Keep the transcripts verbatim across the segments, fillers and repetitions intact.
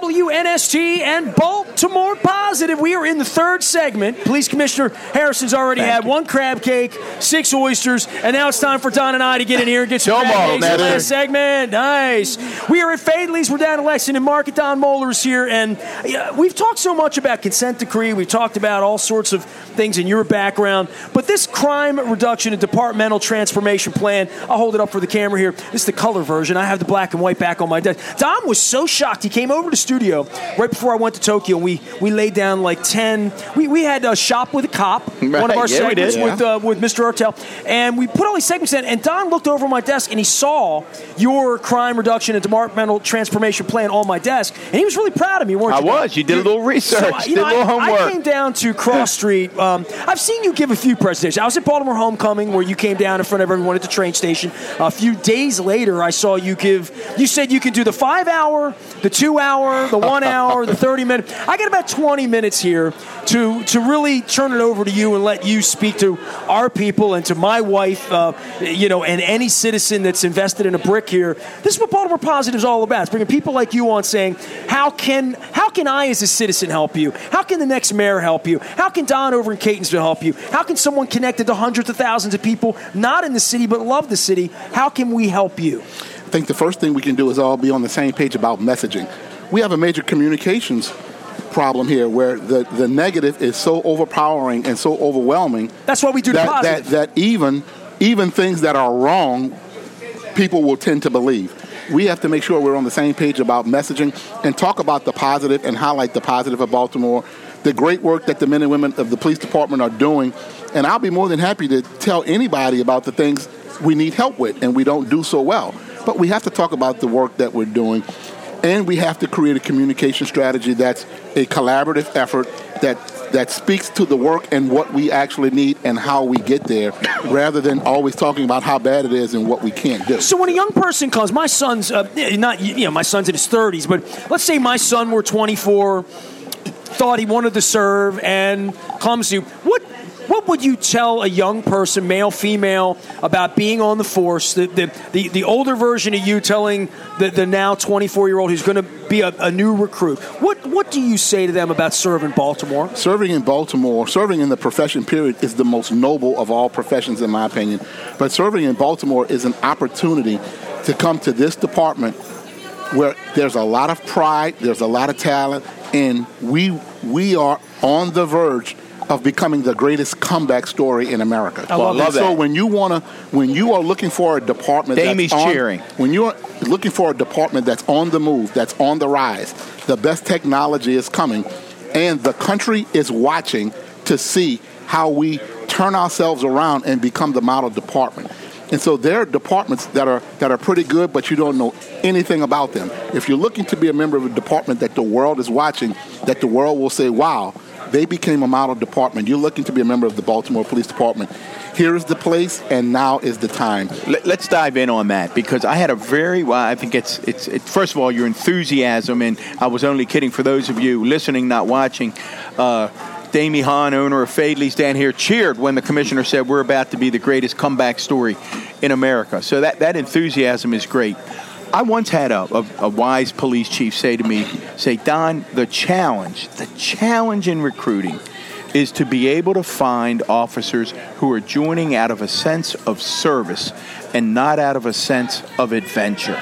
W N S T and Baltimore Positive. We are in the third segment. Police Commissioner Harrison's already Thank had you. one crab cake, six oysters, and now it's time for Don and I to get in here and get some Show 'em crab all, cakes in the Matt. last segment. Nice. We are at Fadley's. We're down in Lexington Market. Don Moeller is here, and yeah, we've talked so much about consent decree. We've talked about all sorts of things in your background, but this crime reduction and departmental transformation plan, I'll hold it up for the camera here. This is the color version. I have the black and white back on my desk. Don was so shocked. He came over to the studio right before I went to Tokyo, and we, we laid down like ten. We, we had a Shop with a Cop, Right. one of our Yeah, we segments did. with, uh, with Mister Artel, and we put all these segments in, and Don looked over my desk, and he saw your crime reduction and departmental transformation plan on my desk, and he was really proud of me, weren't I you? was. You did a little research, So, you did know, a little I, homework. I came down to Cross Street. Um, I've seen you give a few presentations. I was at Baltimore Homecoming where you came down in front of everyone at the train station. A few days later, I saw you give, you said you could do the five hour, the two hour, the one hour, the thirty minute. I got about twenty minutes here to, to really turn it over to you and let you speak to our people and to my wife, uh, you know, and any citizen that's invested in a brick here. This is what Baltimore Positive is all about. It's bringing people like you on saying, how can, how can I as a citizen help you? How can the next mayor help you? How can Don over in Catonsville help you? How can someone connected to hundreds of thousands of people, not in the city but love the city, how can we help you? I think the first thing we can do is all be on the same page about messaging. We have a major communications problem here where the, the negative is so overpowering and so overwhelming. That's why we do the that, positive. that, that even, even things that are wrong, people will tend to believe. We have to make sure we're on the same page about messaging and talk about the positive and highlight the positive of Baltimore, the great work that the men and women of the police department are doing. And I'll be more than happy to tell anybody about the things we need help with and we don't do so well. But we have to talk about the work that we're doing, and we have to create a communication strategy that's a collaborative effort that that speaks to the work and what we actually need and how we get there, rather than always talking about how bad it is and what we can't do. So when a young person comes, my son's uh, not you know my son's in his thirties, but let's say my son were twenty-four, thought he wanted to serve, and comes to you. What what would you tell a young person, male, female, about being on the force? The the, the, the older version of you telling the, the now twenty-four-year-old who's going to be a, a new recruit. What what do you say to them about serving Baltimore? Serving in Baltimore, serving in the profession period, is the most noble of all professions, in my opinion. But serving in Baltimore is an opportunity to come to this department where there's a lot of pride, there's a lot of talent, and we we are on the verge of becoming the greatest comeback story in America. I love, love that. that. So when you want to, when you are looking for a department, Damie's that's on, cheering. When you are looking for a department that's on the move, that's on the rise, the best technology is coming, and the country is watching to see how we turn ourselves around and become the model department. And so there are departments that are that are pretty good, but you don't know anything about them. If you're looking to be a member of a department that the world is watching, that the world will say, wow, they became a model department. You're looking to be a member of the Baltimore Police Department. Here is the place, and now is the time. Let's dive in on that, because I had a very, well, I think it's, it's, it's, first of all, your enthusiasm, and I was only kidding for those of you listening, not watching. Uh, Damie Hahn, owner of Fadley's down here, cheered when the commissioner said we're about to be the greatest comeback story in America. So that, that enthusiasm is great. I once had a, a, a wise police chief say to me, say, Don, the challenge, the challenge in recruiting is to be able to find officers who are joining out of a sense of service and not out of a sense of adventure.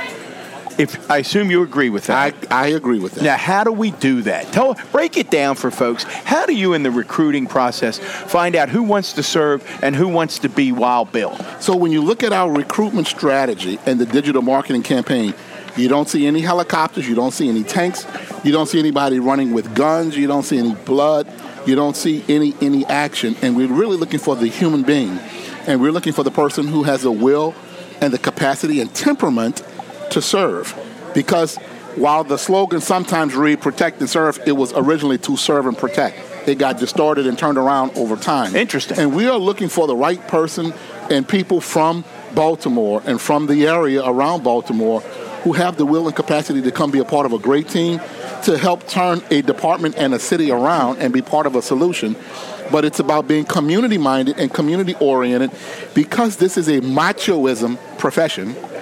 If I assume you agree with that. I, I agree with that. Now, how do we do that? Tell, break it down for folks. How do you, in the recruiting process, find out who wants to serve and who wants to be Wild Bill? So when you look at our recruitment strategy and the digital marketing campaign, you don't see any helicopters, you don't see any tanks, you don't see anybody running with guns, you don't see any blood, you don't see any any action. And we're really looking for the human being. And we're looking for the person who has the will and the capacity and temperament to serve. Because while the slogan sometimes read protect and serve, it was originally to serve and protect. It got distorted and turned around over time. Interesting. And we are looking for the right person and people from Baltimore and from the area around Baltimore who have the will and capacity to come be a part of a great team to help turn a department and a city around and be part of a solution. But it's about being community-minded and community-oriented, because this is a machoism profession.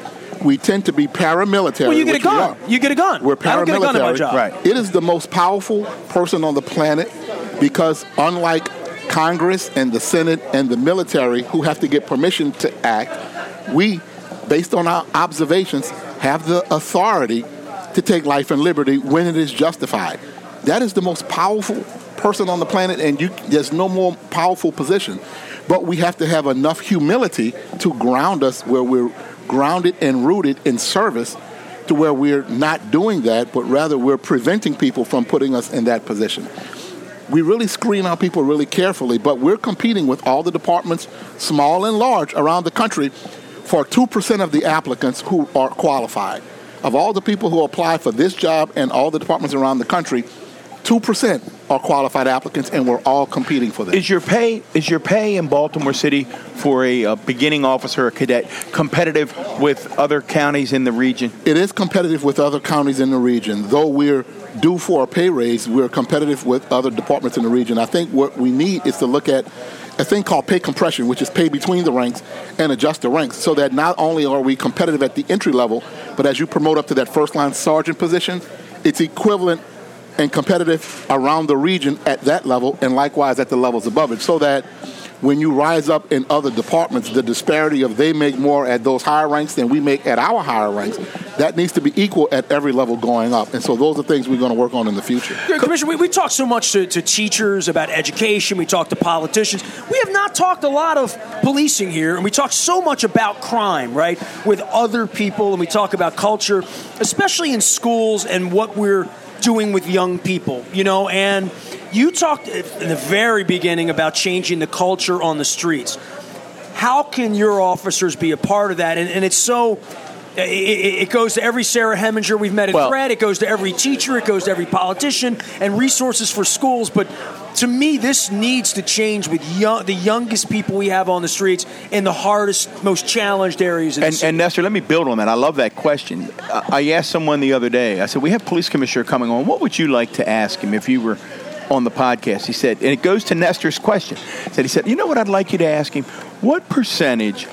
we tend to be paramilitary. Well, you get a which we gun. are. You get a gun. We're I don't get a gun in my paramilitary. job. Right. It is the most powerful person on the planet because unlike Congress and the Senate and the military who have to get permission to act, we, based on our observations, have the authority to take life and liberty when it is justified. That is the most powerful person on the planet, and you, there's no more powerful position. But we have to have enough humility to ground us where we're grounded and rooted in service to where we're not doing that, but rather we're preventing people from putting us in that position. We really screen our people really carefully, but we're competing with all the departments, small and large, around the country for two percent of the applicants who are qualified. Of all the people who apply for this job and all the departments around the country, two percent are qualified applicants, and we're all competing for them. Is your pay is your pay in Baltimore City for a, a beginning officer or cadet competitive with other counties in the region? It is competitive with other counties in the region. Though we're due for a pay raise, we're competitive with other departments in the region. I think what we need is to look at a thing called pay compression, which is pay between the ranks and adjust the ranks so that not only are we competitive at the entry level, but as you promote up to that first-line sergeant position, it's equivalent and competitive around the region at that level and likewise at the levels above it, so that when you rise up in other departments, the disparity of they make more at those higher ranks than we make at our higher ranks, that needs to be equal at every level going up. And so those are things we're going to work on in the future. Commissioner, we, we talk so much to, to teachers about education. We talk to politicians. We have not talked a lot of policing here, and we talk so much about crime, right, with other people, and we talk about culture, especially in schools and what we're doing with young people, you know, and you talked in the very beginning about changing the culture on the streets. How can your officers be a part of that? And, and it's so, it, it goes to every Sarah Heminger we've met at well, Fred, it goes to every teacher, it goes to every politician, and resources for schools, but to me, this needs to change with young, the youngest people we have on the streets in the hardest, most challenged areas. Of the and, city. and Nestor, let me build on that. I love that question. I asked someone the other day, I said, we have police commissioner coming on. What would you like to ask him if you were on the podcast? He said, and it goes to Nestor's question. He said, he said, you know what I'd like you to ask him? What percentage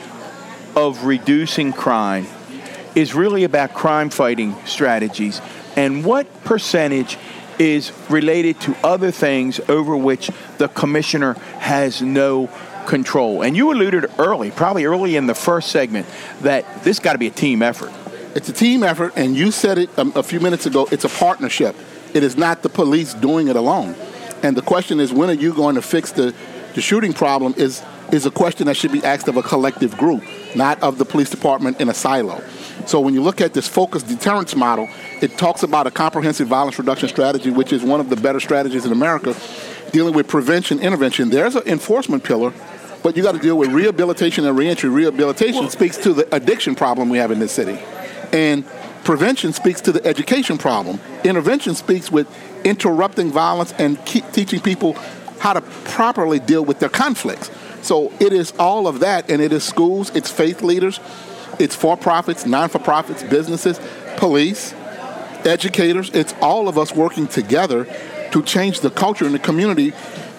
of reducing crime is really about crime fighting strategies, and what percentage is related to other things over which the commissioner has no control? And you alluded early, probably early in the first segment, that this got to be a team effort. It's a team effort, and you said it um, a few minutes ago, it's a partnership. It is not the police doing it alone. And the question is, when are you going to fix the, the shooting problem is, is a question that should be asked of a collective group, not of the police department in a silo. So when you look at this focused deterrence model, it talks about a comprehensive violence reduction strategy, which is one of the better strategies in America, dealing with prevention, intervention. There's an enforcement pillar, but you got to deal with rehabilitation and reentry. Rehabilitation speaks to the addiction problem we have in this city. And prevention speaks to the education problem. Intervention speaks with interrupting violence and keep teaching people how to properly deal with their conflicts. So it is all of that, and it is schools, it's faith leaders, it's for-profits, non-for-profits, businesses, police, educators. It's all of us working together to change the culture in the community.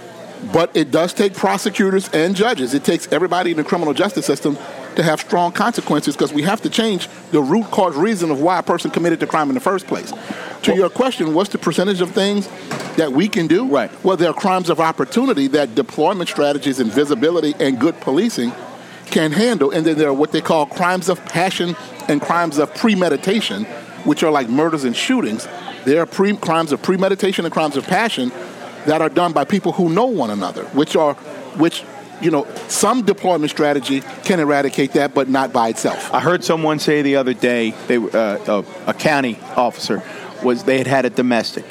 But it does take prosecutors and judges. It takes everybody in the criminal justice system to have strong consequences, because we have to change the root cause reason of why a person committed the crime in the first place. To your question, what's the percentage of things that we can do? Right. Well, there are crimes of opportunity that deployment strategies and visibility and good policing can handle. And then there are what they call crimes of passion and crimes of premeditation, which are like murders and shootings. There are pre- crimes of premeditation and crimes of passion that are done by people who know one another, which are, which, you know, some deployment strategy can eradicate that, but not by itself. I heard someone say the other day, they uh, a, a county officer, was they had had a domestic,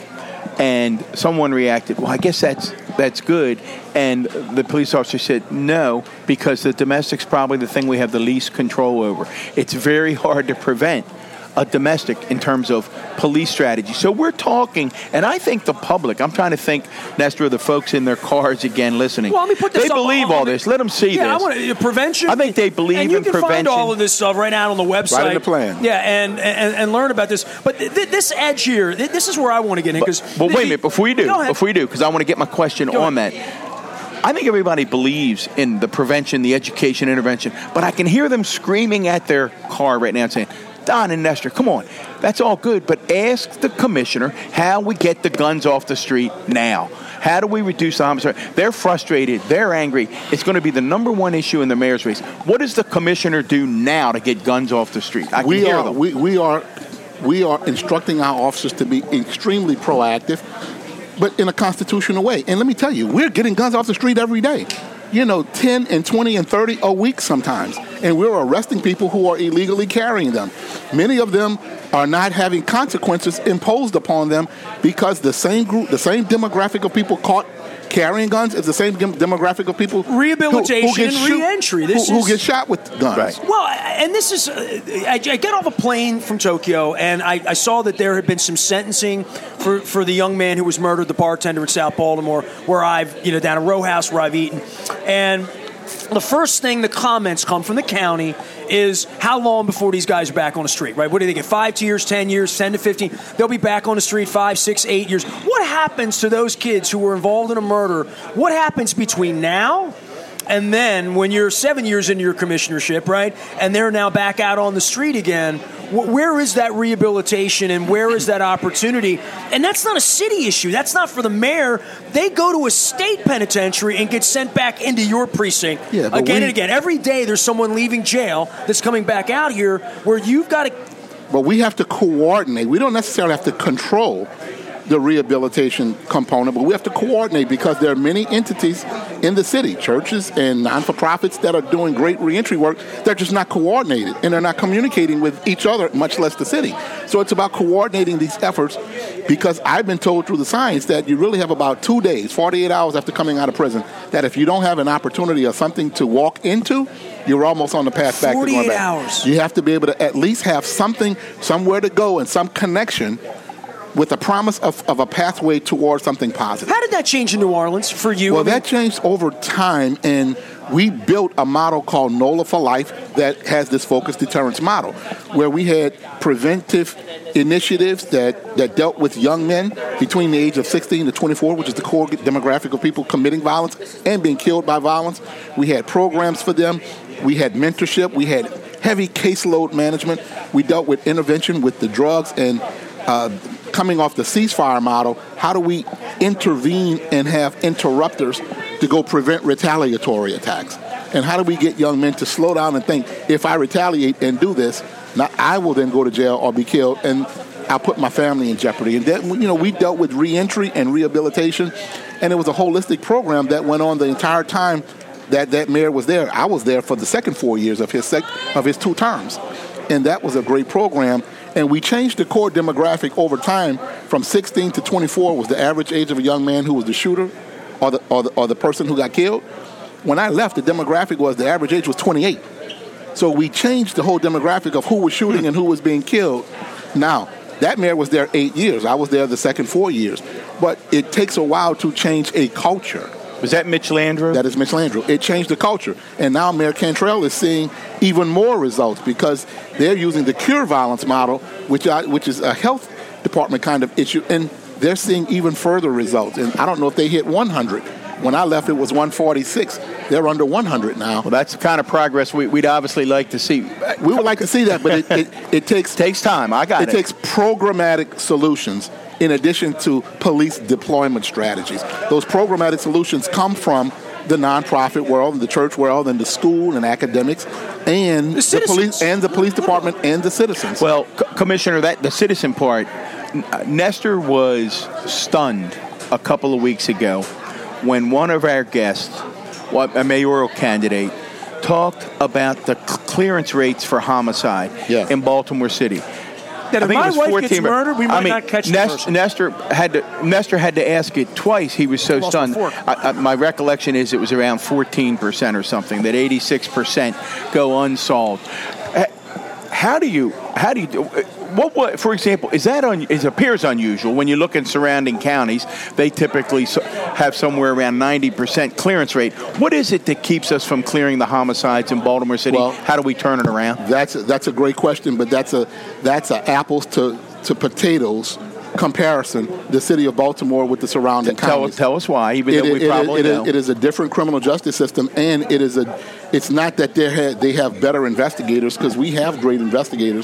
and someone reacted, well, I guess that's that's good, and the police officer said no, because the domestic's probably the thing we have the least control over. It's very hard to prevent a domestic in terms of police strategy. So we're talking, and I think the public, I'm trying to think, Nestor, the folks in their cars again listening, well, let me put this they up believe on, all on this. Let them see yeah, this. I want to, prevention. I think they believe and you in can prevention. Find all of this stuff right now on the website. Right in the plan. Yeah, and, and, and learn about this. But th- th- this edge here, th- this is where I want to get in. Because But, but wait a minute, before you do, before you do, because I want to get my question Go on ahead. that. I think everybody believes in the prevention, the education, intervention, but I can hear them screaming at their car right now and saying, Don and Nestor, come on. That's all good, but ask the commissioner how we get the guns off the street now. How do we reduce the homicide? They're frustrated. They're angry. It's going to be the number one issue in the mayor's race. What does the commissioner do now to get guns off the street? I can we hear are, them. We, we are we are instructing our officers to be extremely proactive, but in a constitutional way. And let me tell you, we're getting guns off the street every day. You know, ten and twenty and thirty a week sometimes. And we're arresting people who are illegally carrying them. Many of them are not having consequences imposed upon them because the same group, the same demographic of people caught carrying guns is the same dem- demographic of people rehabilitation who, who and shoot, re-entry. This who, is, who get shot with guns. Right. Well, and this is, uh, I, I get off a plane from Tokyo, and I, I saw that there had been some sentencing for, for the young man who was murdered, the bartender in South Baltimore, where I've, you know, down at Row House where I've eaten. And the first thing the comments come from the county is how long before these guys are back on the street, right? What do they get, five years, ten years, ten to fifteen? They'll be back on the street five, six, eight years. What happens to those kids who were involved in a murder? What happens between now and then when you're seven years into your commissionership, right, and they're now back out on the street again? Where is that rehabilitation and where is that opportunity? And that's not a city issue. That's not for the mayor. They go to a state penitentiary and get sent back into your precinct yeah, again we, and again. Every day there's someone leaving jail that's coming back out here where you've got to... But we have to coordinate. We don't necessarily have to control the rehabilitation component, but we have to coordinate because there are many entities in the city, churches and non-for-profits that are doing great reentry work. They're just not coordinated, and they're not communicating with each other, much less the city. So it's about coordinating these efforts because I've been told through the science that you really have about two days, forty-eight hours after coming out of prison, that if you don't have an opportunity or something to walk into, you're almost on the path back to going forty-eight back. hours. You have to be able to at least have something, somewhere to go and some connection with the promise of, of a pathway towards something positive. How did that change in New Orleans for you? Well, I mean, that changed over time, and we built a model called NOLA for Life that has this focused deterrence model, where we had preventive initiatives that, that dealt with young men between the age of sixteen to twenty-four, which is the core demographic of people committing violence and being killed by violence. We had programs for them. We had mentorship. We had heavy caseload management. We dealt with intervention with the drugs and uh, coming off the ceasefire model, how do we intervene and have interrupters to go prevent retaliatory attacks? And how do we get young men to slow down and think, if I retaliate and do this, not I will then go to jail or be killed, and I'll put my family in jeopardy. And then, you know, we dealt with reentry and rehabilitation, and it was a holistic program that went on the entire time that that mayor was there. I was there for the second four years of his sec- of his two terms, and that was a great program. And we changed the core demographic over time from sixteen to twenty-four was the average age of a young man who was the shooter or the, or the, or the person who got killed. When I left, the demographic was the average age was twenty-eight. So we changed the whole demographic of who was shooting and who was being killed. Now, that mayor was there eight years. I was there the second four years. But it takes a while to change a culture. Was that Mitch Landrieu? That is Mitch Landrieu. It changed the culture. And now Mayor Cantrell is seeing even more results because they're using the cure violence model, which I, which is a health department kind of issue, and they're seeing even further results. And I don't know if they hit one hundred. When I left, it was one forty-six. They're under one hundred now. Well, that's the kind of progress we, we'd obviously like to see. We would like to see that, but it, it, it takes takes time. I got it. It takes programmatic solutions in addition to police deployment strategies. Those programmatic solutions come from the nonprofit world, and the church world, and the school and academics, and the, the police and the police department and the citizens. Well, C- Commissioner, that the citizen part, Nestor was stunned a couple of weeks ago when one of our guests, a mayoral candidate, talked about the clearance rates for homicide yeah. in Baltimore City. That if I think my it was wife fourteen, gets murdered, we might I mean, not catch the Nest, person. Nestor had to Nestor had to ask it twice. He was so Lost stunned. my I, I, my recollection is it was around fourteen percent or something. That eighty-six percent go unsolved. How do you? How do you? Do, what? What? For example, is that un, it appears unusual when you look in surrounding counties? They typically so, have somewhere around ninety percent clearance rate. What is it that keeps us from clearing the homicides in Baltimore City? Well, how do we turn it around? That's a, that's a great question, but that's a that's a apples to, to potatoes comparison. The city of Baltimore with the surrounding tell, counties. Tell us why, even it, though we it, probably it, know. It, it is a different criminal justice system, and it is a. It's not that they have they have better investigators, because we have great investigators,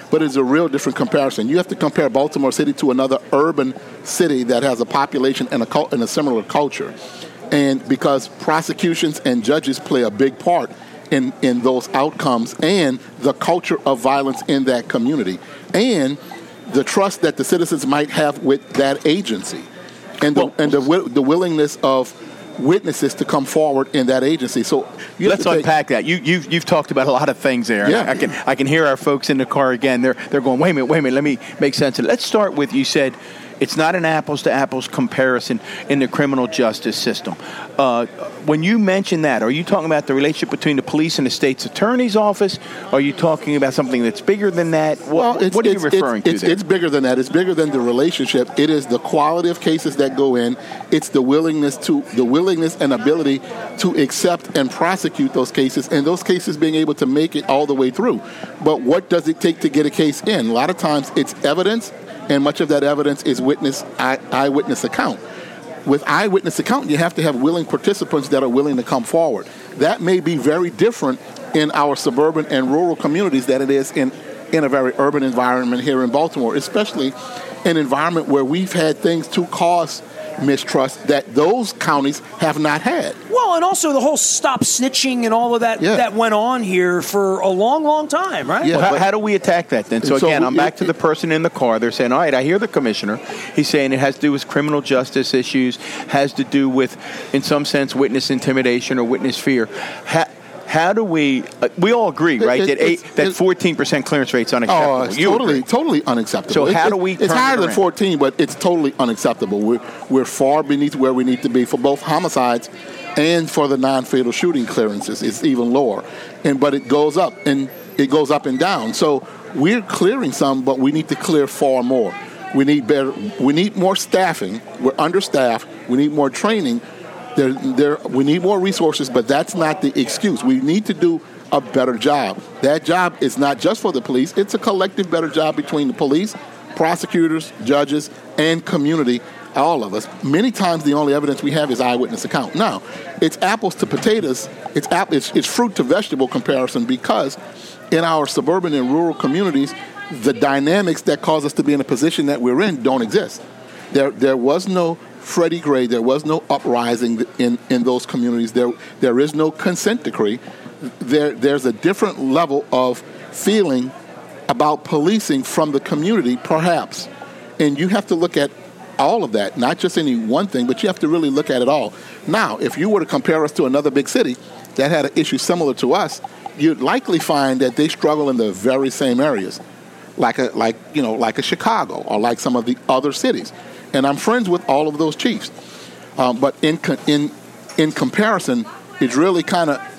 but it's a real different comparison. You have to compare Baltimore City to another urban city that has a population and a, cult, and a similar culture. And because prosecutions and judges play a big part in, in those outcomes and the culture of violence in that community and the trust that the citizens might have with that agency and the, well, and the, the willingness of witnesses to come forward in that agency. So let's unpack that. You, you've you've talked about a lot of things there. Yeah. I can I can hear our folks in the car again. They're they're going, wait a minute, wait a minute. Let me make sense of it. Let's start with, you said it's not an apples to apples comparison in the criminal justice system. Uh, when you mention that, are you talking about the relationship between the police and the state's attorney's office? Are you talking about something that's bigger than that? What, well, what are you referring it's, to it's, there? It's bigger than that. It's bigger than the relationship. It is the quality of cases that go in. It's the willingness to the willingness and ability to accept and prosecute those cases, and those cases being able to make it all the way through. But what does it take to get a case in? A lot of times it's evidence, and much of that evidence is witness eye, eyewitness account. With eyewitness account, you have to have willing participants that are willing to come forward. That may be very different in our suburban and rural communities than it is in, in a very urban environment here in Baltimore, especially an environment where we've had things to cause mistrust that those counties have not had. Well, and also the whole stop snitching and all of that yeah. that went on here for a long, long time, right? Yeah, well, how, how do we attack that then? So, so again, we, I'm back it, to the person in the car. They're saying, all right, I hear the commissioner. He's saying it has to do with criminal justice issues, has to do with, in some sense, witness intimidation or witness fear. Ha- How do we? Uh, we all agree, right? It, it, that eight, that fourteen percent clearance rate's unacceptable. Oh, it's you totally, agree. totally unacceptable. So it, how it, do we? It's turn higher it than around? fourteen, but it's totally unacceptable. We're we're far beneath where we need to be for both homicides and for the non-fatal shooting clearances. It's even lower, and but it goes up and it goes up and down. So we're clearing some, but we need to clear far more. We need better. We need more staffing. We're understaffed. We need more training. There, there. We need more resources, but that's not the excuse. We need to do a better job. That job is not just for the police. It's a collective better job between the police, prosecutors, judges, and community, all of us. Many times the only evidence we have is eyewitness account. Now, it's apples to potatoes. It's, app- it's, it's fruit to vegetable comparison because in our suburban and rural communities, the dynamics that cause us to be in a position that we're in don't exist. There, there was no Freddie Gray. There was no uprising in, in those communities. There, there is no consent decree. There, there's a different level of feeling about policing from the community, perhaps. And you have to look at all of that, not just any one thing, but you have to really look at it all. Now, if you were to compare us to another big city that had an issue similar to us, you'd likely find that they struggle in the very same areas, like a, like you know, like a Chicago or like some of the other cities. And I'm friends with all of those chiefs. Um, but in in in comparison, it's really kind of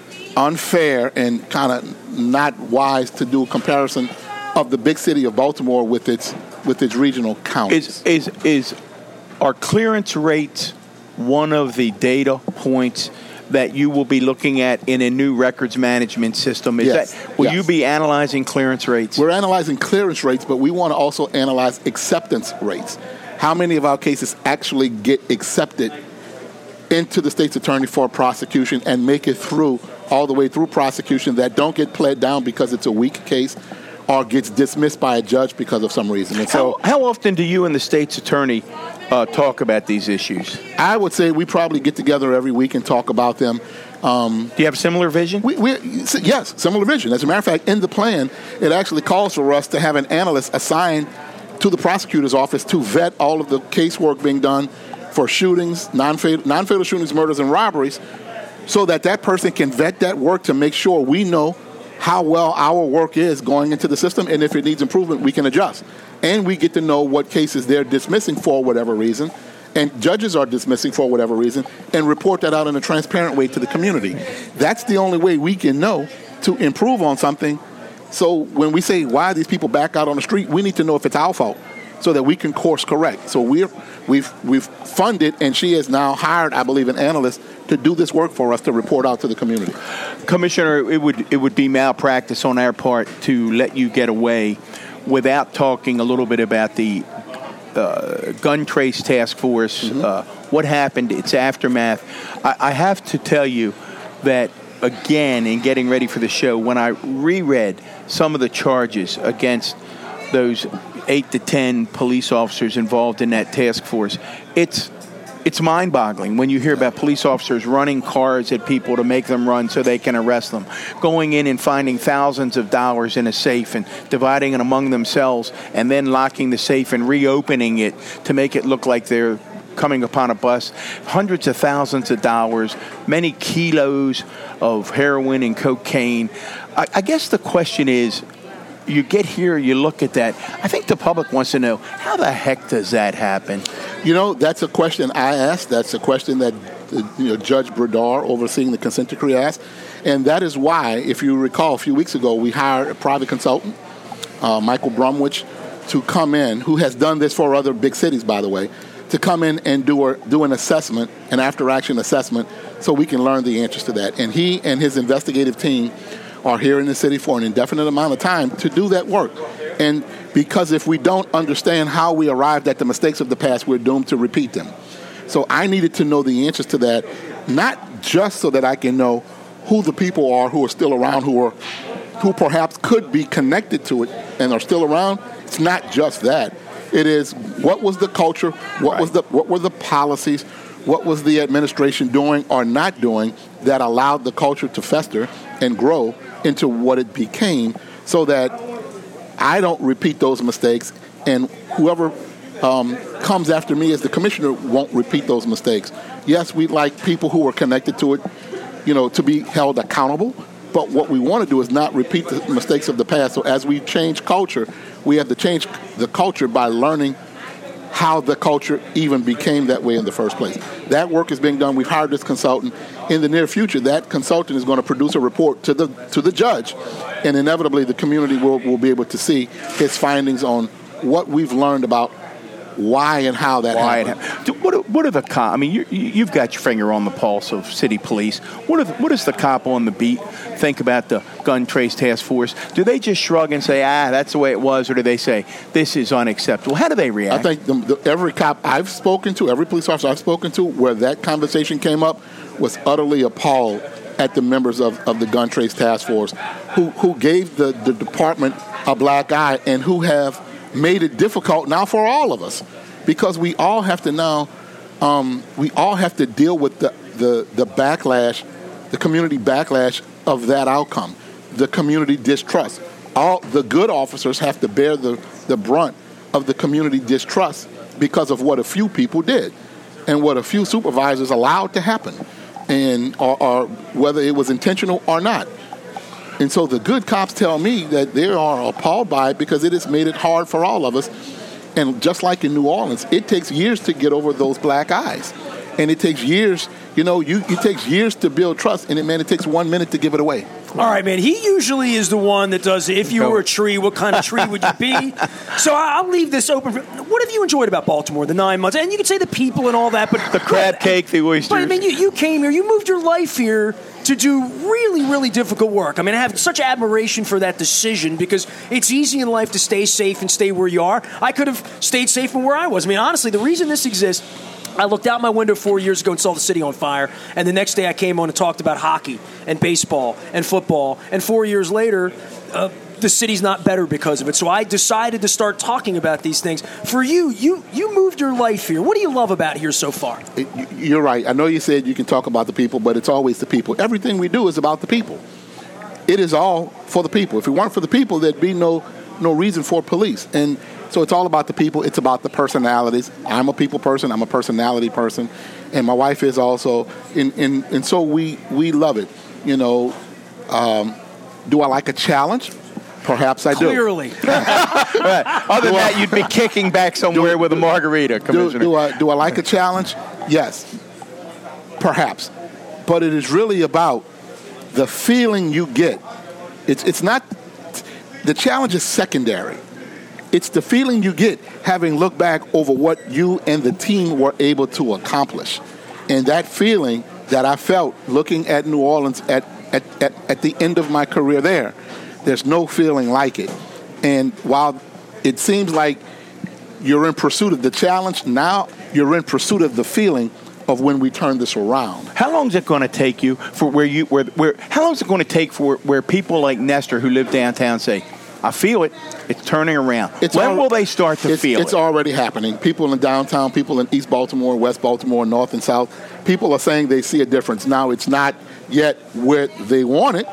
unfair and kind of not wise to do a comparison of the big city of Baltimore with its with its regional counties. Is is is are clearance rates one of the data points that you will be looking at in a new records management system? Is yes. that will yes. you be analyzing clearance rates? We're analyzing clearance rates, but we want to also analyze acceptance rates. How many of our cases actually get accepted into the state's attorney for prosecution and make it through all the way through prosecution that don't get pled down because it's a weak case or gets dismissed by a judge because of some reason. And so, how, how often do you and the state's attorney uh, talk about these issues? I would say we probably get together every week and talk about them. Um, do you have a similar vision? We, we, yes, similar vision. As a matter of fact, in the plan, it actually calls for us to have an analyst assigned to the prosecutor's office to vet all of the casework being done for shootings, non-fatal, non-fatal shootings, murders, and robberies, so that that person can vet that work to make sure we know how well our work is going into the system, and if it needs improvement, we can adjust. And we get to know what cases they're dismissing for whatever reason, and judges are dismissing for whatever reason, and report that out in a transparent way to the community. That's the only way we can know to improve on something. So when we say, why are these people back out on the street, we need to know if it's our fault so that we can course correct. So we're, we've we've funded, and she has now hired, I believe, an analyst to do this work for us to report out to the community. Commissioner, it would it would be malpractice on our part to let you get away without talking a little bit about the uh, gun trace task force, mm-hmm. uh, what happened, its aftermath. I, I have to tell you that again in getting ready for the show, when I reread some of the charges against those eight to ten police officers involved in that task force, it's it's mind-boggling when you hear about police officers running cars at people to make them run so they can arrest them, going in and finding thousands of dollars in a safe and dividing it among themselves, and then locking the safe and reopening it to make it look like they're coming upon a bus, hundreds of thousands of dollars, many kilos of heroin and cocaine. I, I guess the question is, you get here, you look at that. I think the public wants to know, how the heck does that happen? You know, that's a question I asked. That's a question that uh, you know, Judge Bredar, overseeing the consent decree, asked. And that is why, if you recall, a few weeks ago, we hired a private consultant, uh, Michael Brumwich, to come in, who has done this for other big cities, by the way, to come in and do, a, do an assessment, an after-action assessment, so we can learn the answers to that. And he and his investigative team are here in the city for an indefinite amount of time to do that work. And because if we don't understand how we arrived at the mistakes of the past, we're doomed to repeat them. So I needed to know the answers to that, not just so that I can know who the people are who are still around, who are who perhaps could be connected to it and are still around. It's not just that. It is, what was the culture, what Right. was the what were the policies, what was the administration doing or not doing that allowed the culture to fester and grow into what it became, so that I don't repeat those mistakes, and whoever um, comes after me as the commissioner won't repeat those mistakes. Yes, we'd like people who are connected to it, you know, to be held accountable, but what we want to do is not repeat the mistakes of the past. So as we change culture, we have to change the culture by learning how the culture even became that way in the first place. That work is being done. We've hired this consultant. In the near future, that consultant is going to produce a report to the to the judge, and inevitably the community will, will be able to see his findings on what we've learned about why and how that Why happened. it ha- what, are- what are the cop? I mean, you, you've got your finger on the pulse of city police. What, are the, what does the cop on the beat think about the gun trace task force? Do they just shrug and say, ah, that's the way it was, or do they say, this is unacceptable? How do they react? I think the, the, every cop I've spoken to, every police officer I've spoken to, where that conversation came up, was utterly appalled at the members of, of the gun trace task force who, who gave the, the department a black eye and who have made it difficult now for all of us, because we all have to now, um, we all have to deal with the, the, the backlash, the community backlash of that outcome, the community distrust. All the good officers have to bear the, the brunt of the community distrust because of what a few people did and what a few supervisors allowed to happen, and or, or whether it was intentional or not. And so the good cops tell me that they are appalled by it because it has made it hard for all of us. And just like in New Orleans, it takes years to get over those black eyes. And it takes years, you know, you, it takes years to build trust, and it, man, it takes one minute to give it away. All right, man. He usually is the one that does, if you were a tree, what kind of tree would you be? So I'll leave this open. For, what have you enjoyed about Baltimore, the nine months? And you can say the people and all that, but the crab cake, the oysters. But I mean, you, you came here, you moved your life here to do really, really difficult work. I mean, I have such admiration for that decision, because it's easy in life to stay safe and stay where you are. I could have stayed safe from where I was. I mean, honestly, the reason this exists, I looked out my window four years ago and saw the city on fire, and the next day I came on and talked about hockey and baseball and football, and four years later, uh, the city's not better because of it. So I decided to start talking about these things. For you, you you moved your life here. What do you love about here so far? It, you're right. I know you said you can talk about the people, but it's always the people. Everything we do is about the people. It is all for the people. If it weren't for the people, there'd be no no reason for police. And so it's all about the people. It's about the personalities. I'm a people person. I'm a personality person. And my wife is also. And, and, and so we, we love it. You know, um, do I like a challenge? Perhaps I do. Clearly. Right. Other than that, you'd be kicking back somewhere do, with a margarita, Commissioner. Do, do, I, do I like a challenge? Yes. Perhaps. But it is really about the feeling you get. It's, it's not, the challenge is secondary. It's the feeling you get having looked back over what you and the team were able to accomplish. And that feeling that I felt looking at New Orleans at, at, at, at the end of my career there, there's no feeling like it. And while it seems like you're in pursuit of the challenge, now you're in pursuit of the feeling of when we turn this around. How long is it going to take you for where you where where? How long is it going to take for where people like Nestor who live downtown say, "I feel it. It's turning around." It's when al- will they start to it's, feel it's it? It's already happening. People in downtown, people in East Baltimore, West Baltimore, North and South, people are saying they see a difference. Now, it's not yet where they want it,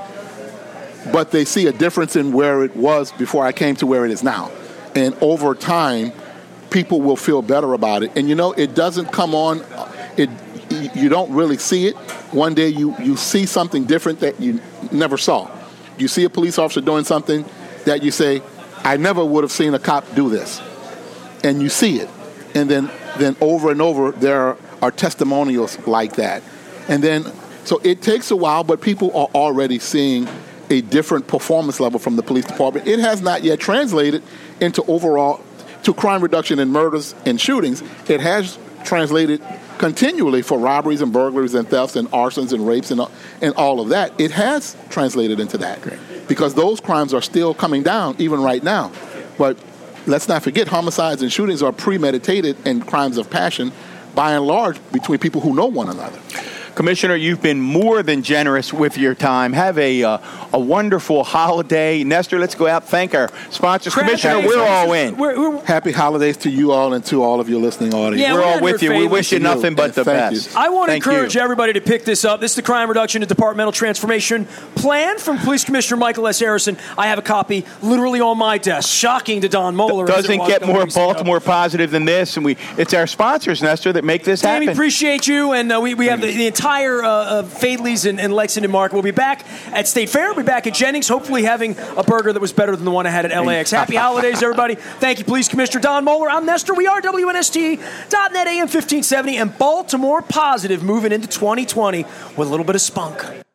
but they see a difference in where it was before I came to where it is now. And over time, people will feel better about it. And, you know, it doesn't come on, it you don't really see it. One day you, you see something different that you never saw. You see a police officer doing something that you say, I never would have seen a cop do this. And you see it. And then, then over and over, there are, are testimonials like that. And then, so it takes a while, but people are already seeing a different performance level from the police department. It has not yet translated into overall, to crime reduction in murders and shootings. It has translated continually for robberies and burglaries and thefts and arsons and rapes and, and all of that. It has translated into that. Great. Because those crimes are still coming down even right now. But let's not forget, homicides and shootings are premeditated and crimes of passion by and large between people who know one another. Commissioner, you've been more than generous with your time. Have a uh, a wonderful holiday. Nestor, let's go out and thank our sponsors. Crab Commissioner, days. we're all in. We're, we're, Happy holidays to you all and to all of your listening audience. Yeah, we're, we're all not with you. your We wish you favorites. nothing but the Thank best. you. I want to Thank encourage you. everybody to pick this up. This is the Crime Reduction and Departmental Transformation Plan from Police Commissioner Michael S. Harrison. I have a copy literally on my desk. Shocking to Don Moeller. Doesn't get more Baltimore positive than this, and we it's our sponsors, Nestor, that make this Jamie, happen. appreciate you, and uh, we, we have the, the entire uh, uh, Fadley's and, and Lexington market. We'll be back at State Fair. We'll be back at Jennings, hopefully having a burger that was better than the one I had at L A X. Happy holidays, everybody. Thank you, Police Commissioner Don Moeller. I'm Nestor. We are W N S T dot net A M fifteen seventy, and Baltimore positive moving into twenty twenty with a little bit of spunk.